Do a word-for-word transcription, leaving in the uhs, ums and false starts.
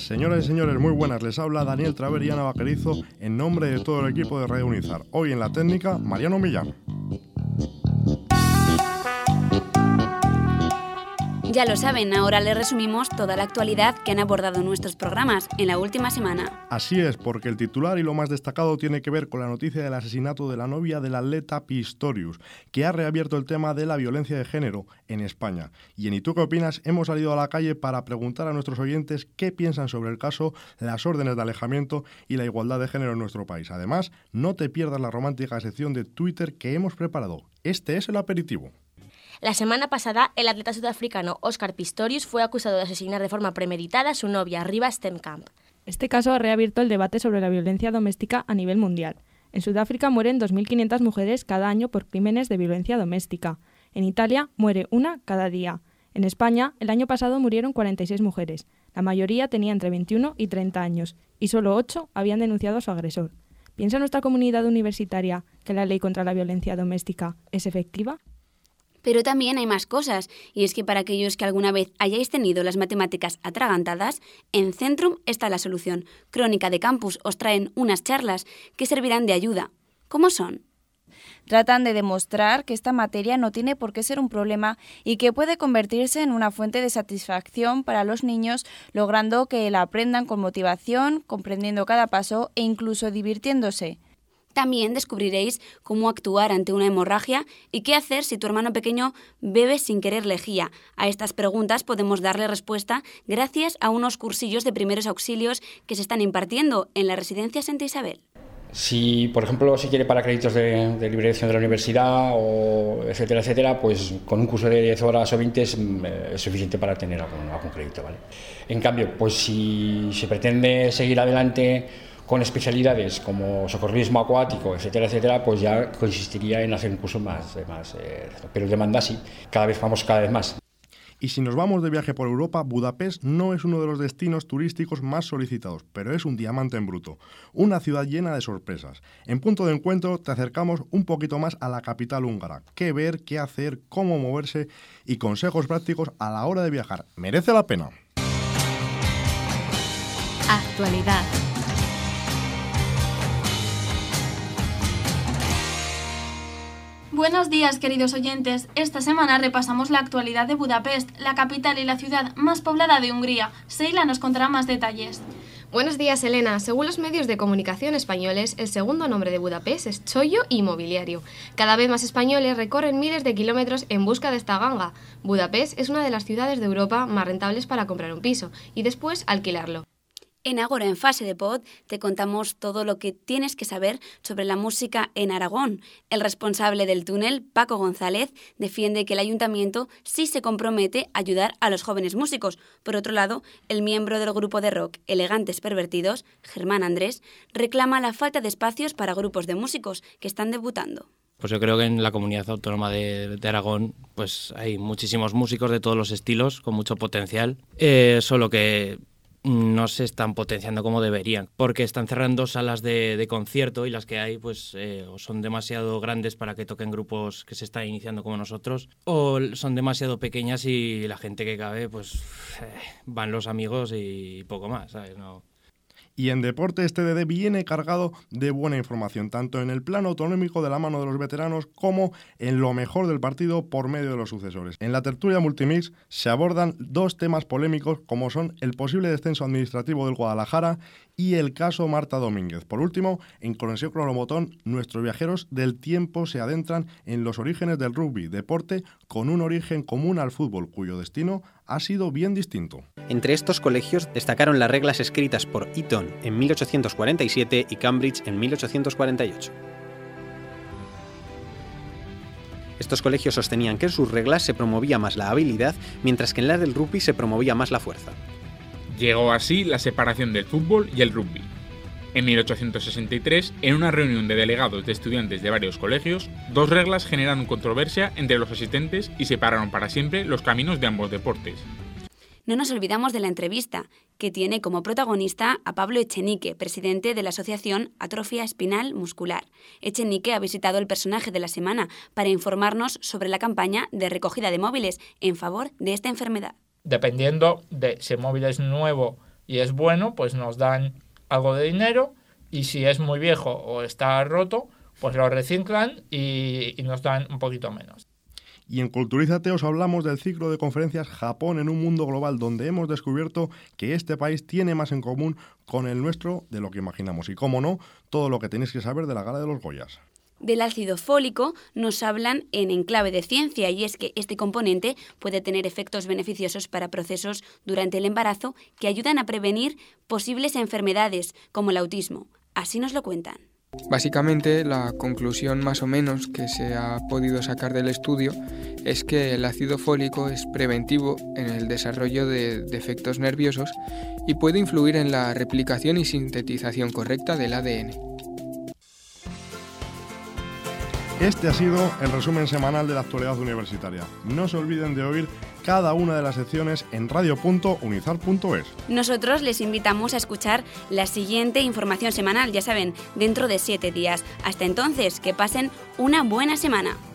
Señoras y señores, muy buenas. Les habla Daniel Traver y Ana Vaquerizo en nombre de todo el equipo de Radio Unizar. Hoy en la técnica, Mariano Millán. Ya lo saben, ahora les resumimos toda la actualidad que han abordado nuestros programas en la última semana. Así es, porque el titular y lo más destacado tiene que ver con la noticia del asesinato de la novia del atleta Pistorius, que ha reabierto el tema de la violencia de género en España. Y en ¿Y tú qué opinas? Hemos salido a la calle para preguntar a nuestros oyentes qué piensan sobre el caso, las órdenes de alejamiento y la igualdad de género en nuestro país. Además, no te pierdas la romántica sección de Twitter que hemos preparado. Este es el aperitivo. La semana pasada, el atleta sudafricano Oscar Pistorius fue acusado de asesinar de forma premeditada a su novia, Riva Steenkamp. Este caso ha reabierto el debate sobre la violencia doméstica a nivel mundial. En Sudáfrica mueren dos mil quinientas mujeres cada año por crímenes de violencia doméstica. En Italia muere una cada día. En España, el año pasado murieron cuarenta y seis mujeres. La mayoría tenía entre veintiuno y treinta años, y solo ocho habían denunciado a su agresor. ¿Piensa nuestra comunidad universitaria que la ley contra la violencia doméstica es efectiva? Pero también hay más cosas, y es que para aquellos que alguna vez hayáis tenido las matemáticas atragantadas, en Centrum está la solución. Crónica de Campus os traen unas charlas que servirán de ayuda. ¿Cómo son? Tratan de demostrar que esta materia no tiene por qué ser un problema y que puede convertirse en una fuente de satisfacción para los niños, logrando que la aprendan con motivación, comprendiendo cada paso e incluso divirtiéndose. También descubriréis cómo actuar ante una hemorragia y qué hacer si tu hermano pequeño bebe sin querer lejía. A estas preguntas podemos darle respuesta gracias a unos cursillos de primeros auxilios que se están impartiendo en la Residencia Santa Isabel. Si, por ejemplo, si quiere para créditos de, de liberación de la universidad, o etcétera, etcétera, pues con un curso de diez horas o veinte es, es suficiente para tener algún, algún crédito, ¿vale? En cambio, pues si se pretende seguir adelante con especialidades como socorrismo acuático, etcétera, etcétera, pues ya consistiría en hacer un curso más, más eh, pero demanda sí, cada vez vamos cada vez más. Y si nos vamos de viaje por Europa, Budapest no es uno de los destinos turísticos más solicitados, pero es un diamante en bruto, una ciudad llena de sorpresas. En Punto de Encuentro te acercamos un poquito más a la capital húngara, qué ver, qué hacer, cómo moverse y consejos prácticos a la hora de viajar. Merece la pena. Actualidad. Buenos días, queridos oyentes. Esta semana repasamos la actualidad de Budapest, la capital y la ciudad más poblada de Hungría. Seila nos contará más detalles. Buenos días, Elena. Según los medios de comunicación españoles, el segundo nombre de Budapest es Chollo Inmobiliario. Cada vez más españoles recorren miles de kilómetros en busca de esta ganga. Budapest es una de las ciudades de Europa más rentables para comprar un piso y después alquilarlo. En Agora en Fase de Pod te contamos todo lo que tienes que saber sobre la música en Aragón. El responsable del túnel, Paco González, defiende que el ayuntamiento sí se compromete a ayudar a los jóvenes músicos. Por otro lado, el miembro del grupo de rock Elegantes Pervertidos, Germán Andrés, reclama la falta de espacios para grupos de músicos que están debutando. Pues yo creo que en la comunidad autónoma de, de Aragón pues hay muchísimos músicos de todos los estilos, con mucho potencial, eh, solo que no se están potenciando como deberían, porque están cerrando salas de, de concierto y las que hay pues eh, o son demasiado grandes para que toquen grupos que se están iniciando como nosotros, o son demasiado pequeñas y la gente que cabe pues eh, van los amigos y poco más, ¿sabes? No. Y en deporte este D D viene cargado de buena información, tanto en el plano autonómico de la mano de los veteranos como en lo mejor del partido por medio de los sucesores. En la tertulia Multimix se abordan dos temas polémicos como son el posible descenso administrativo del Guadalajara y el caso Marta Domínguez. Por último, en Conexión Cronobotón, nuestros viajeros del tiempo se adentran en los orígenes del rugby, deporte con un origen común al fútbol, cuyo destino ha sido bien distinto. Entre estos colegios destacaron las reglas escritas por Eton en mil ochocientos cuarenta y siete y Cambridge en mil ochocientos cuarenta y ocho. Estos colegios sostenían que en sus reglas se promovía más la habilidad, mientras que en las del rugby se promovía más la fuerza. Llegó así la separación del fútbol y el rugby. En mil ochocientos sesenta y tres, en una reunión de delegados de estudiantes de varios colegios, dos reglas generaron controversia entre los asistentes y separaron para siempre los caminos de ambos deportes. No nos olvidamos de la entrevista, que tiene como protagonista a Pablo Echenique, presidente de la Asociación Atrofia Espinal Muscular. Echenique ha visitado el personaje de la semana para informarnos sobre la campaña de recogida de móviles en favor de esta enfermedad. Dependiendo de si el móvil es nuevo y es bueno, pues nos dan algo de dinero, y si es muy viejo o está roto, pues lo reciclan y, y nos dan un poquito menos. Y en Culturízate os hablamos del ciclo de conferencias Japón en un mundo global, donde hemos descubierto que este país tiene más en común con el nuestro de lo que imaginamos. Y cómo no, todo lo que tenéis que saber de la Gala de los Goyas. Del ácido fólico nos hablan en Enclave de Ciencia, y es que este componente puede tener efectos beneficiosos para procesos durante el embarazo que ayudan a prevenir posibles enfermedades como el autismo. Así nos lo cuentan. Básicamente, la conclusión más o menos que se ha podido sacar del estudio es que el ácido fólico es preventivo en el desarrollo de defectos nerviosos y puede influir en la replicación y sintetización correcta del A D N. Este ha sido el resumen semanal de la actualidad universitaria. No se olviden de oír cada una de las secciones en radio punto unizar punto es. Nosotros les invitamos a escuchar la siguiente información semanal, ya saben, dentro de siete días. Hasta entonces, que pasen una buena semana.